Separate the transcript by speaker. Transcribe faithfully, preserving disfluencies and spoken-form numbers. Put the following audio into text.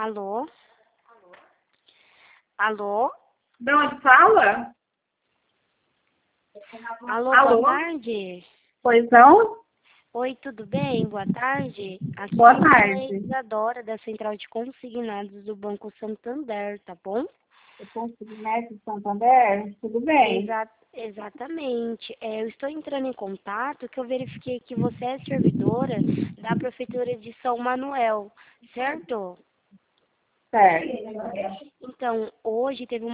Speaker 1: Alô? Alô?
Speaker 2: De onde fala?
Speaker 1: Alô,
Speaker 2: Alô?
Speaker 1: boa tarde.
Speaker 2: Pois não?
Speaker 1: Oi, tudo bem? Boa tarde. Aqui
Speaker 2: Boa
Speaker 1: é a
Speaker 2: tarde.
Speaker 1: Isadora, da Central de Consignados do Banco Santander, tá bom?
Speaker 2: Eu consigo Mestre Santander? Tudo bem.
Speaker 1: Exa exatamente. É, eu estou entrando em contato que eu verifiquei que você é servidora da Prefeitura de São Manuel, certo?
Speaker 2: Certo.
Speaker 1: Então, hoje teve uma